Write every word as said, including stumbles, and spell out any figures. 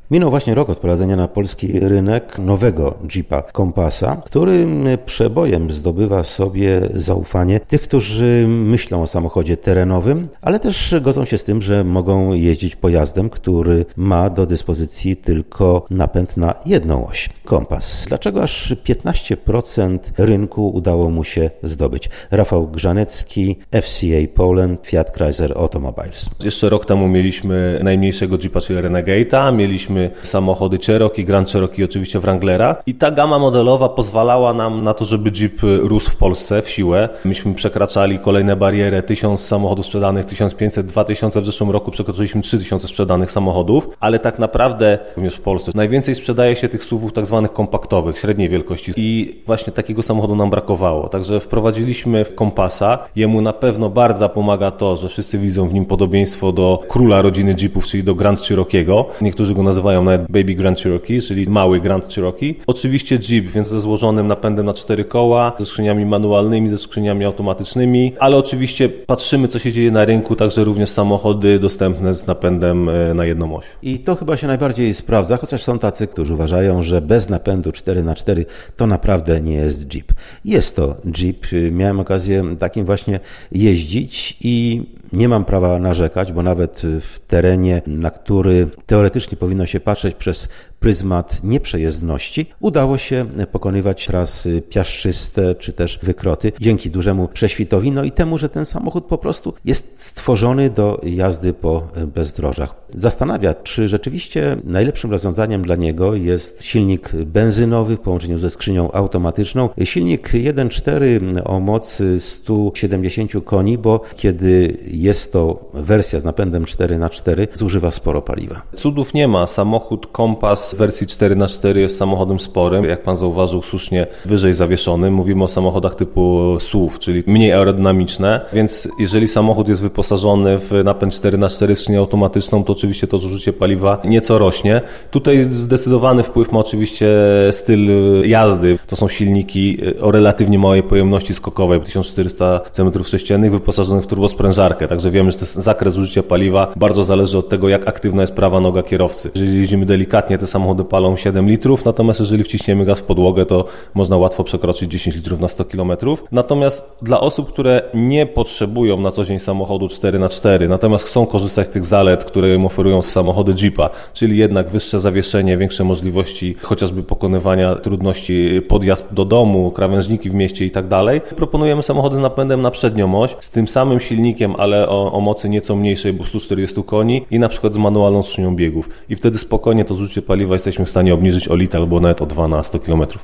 Minął właśnie rok od wprowadzenia na polski rynek nowego Jeepa Compassa, który przebojem zdobywa sobie zaufanie tych, którzy myślą o samochodzie terenowym, ale też godzą się z tym, że mogą jeździć pojazdem, który ma do dyspozycji tylko napęd na jedną oś. Compass. Dlaczego aż piętnaście procent rynku udało mu się zdobyć? Rafał Grzanecki, F C A Poland, Fiat Chrysler Automobiles. Jeszcze rok temu mieliśmy najmniejszego Jeepa, czyli Renegade'a, mieliśmy samochody Cherokee, Grand Cherokee, oczywiście Wranglera i ta gama modelowa pozwalała nam na to, żeby Jeep rósł w Polsce w siłę. Myśmy przekraczali kolejne bariery, tysiąc samochodów sprzedanych, tysiąc pięćset, dwa tysiące, w zeszłym roku przekroczyliśmy trzy tysiące sprzedanych samochodów, ale tak naprawdę również w Polsce najwięcej sprzedaje się tych suwów tak zwanych kompaktowych, średniej wielkości i właśnie takiego samochodu nam brakowało. Także wprowadziliśmy Compassa. Jemu na pewno bardzo pomaga to, że wszyscy widzą w nim podobieństwo do króla rodziny Jeepów, czyli do Grand Cherokee'ego. Niektórzy go nazywają nawet Baby Grand Cherokee, czyli mały Grand Cherokee. Oczywiście Jeep, więc ze złożonym napędem na cztery koła, ze skrzyniami manualnymi, ze skrzyniami automatycznymi, ale oczywiście patrzymy, co się dzieje na rynku, także również samochody dostępne z napędem na jedną oś. I to chyba się najbardziej sprawdza, chociaż są tacy, którzy uważają, że bez napędu cztery na cztery to naprawdę nie jest Jeep. Jest to Jeep. Miałem okazję takim właśnie jeździć i nie mam prawa narzekać, bo nawet w terenie, na który teoretycznie powinno się patrzeć przez pryzmat nieprzejezdności, udało się pokonywać trasy piaszczyste czy też wykroty dzięki dużemu prześwitowi, no i temu, że ten samochód po prostu jest stworzony do jazdy po bezdrożach. Zastanawia, czy rzeczywiście najlepszym rozwiązaniem dla niego jest silnik benzynowy w połączeniu ze skrzynią automatyczną. Silnik jeden przecinek cztery o mocy stu siedemdziesięciu koni, bo kiedy jest to wersja z napędem cztery na cztery, zużywa sporo paliwa. Cudów nie ma. Samochód Compass w wersji cztery na cztery jest samochodem sporym, jak pan zauważył słusznie, wyżej zawieszonym. Mówimy o samochodach typu S U V, czyli mniej aerodynamiczne, więc jeżeli samochód jest wyposażony w napęd cztery na cztery w skrzynię automatyczną, to oczywiście to zużycie paliwa nieco rośnie. Tutaj zdecydowany wpływ ma oczywiście styl jazdy. To są silniki o relatywnie małej pojemności skokowej, tysiąc czterysta centymetrów sześciennych, wyposażonych w turbosprężarkę, także wiemy, że ten zakres zużycia paliwa bardzo zależy od tego, jak aktywna jest prawa noga kierowcy. Jeżeli jeździmy delikatnie, te samochody palą siedem litrów, natomiast jeżeli wciśniemy gaz w podłogę, to można łatwo przekroczyć dziesięć litrów na sto kilometrów. Natomiast dla osób, które nie potrzebują na co dzień samochodu cztery na cztery, natomiast chcą korzystać z tych zalet, które im oferują samochody Jeepa, czyli jednak wyższe zawieszenie, większe możliwości chociażby pokonywania trudności, podjazd do domu, krawężniki w mieście i tak dalej, proponujemy samochody z napędem na przednią oś, z tym samym silnikiem, ale o, o mocy nieco mniejszej, bo stu czterdziestu koni i na przykład z manualną skrzynią biegów. I wtedy spokojnie to zużycie paliwa jesteśmy w stanie obniżyć o litr albo nawet o dwa na sto kilometrów.